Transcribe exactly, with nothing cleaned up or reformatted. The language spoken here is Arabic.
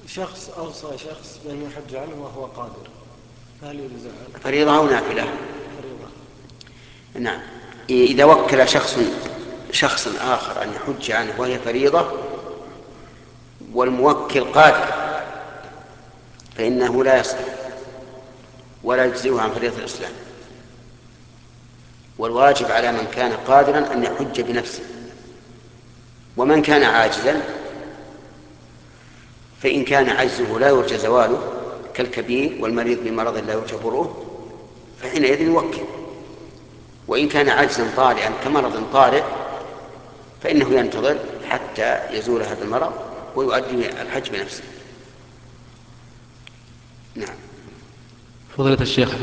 شخص أوصى شخص بأن يحج عنه وهو قادر، هل يلزم؟ فريضة أو نافلة؟ فريضة. نعم. إذا وكل شخص شخص آخر أن يحج عنه وهي فريضة والموكل قادر فإنه لا يصح ولا يجزئه عن فريضة الإسلام، والواجب على من كان قادرا أن يحج بنفسه، ومن كان عاجزا فإن كان عجزه لا يرجى زواله كالكبير والمريض بمرض لا يرجى بروه فحينئذ يوكل، وإن كان عجزا طارئا كمرض طارئ فإنه ينتظر حتى يزول هذا المرض ويؤدي الحج بنفسه. نعم. فضيلة الشيخ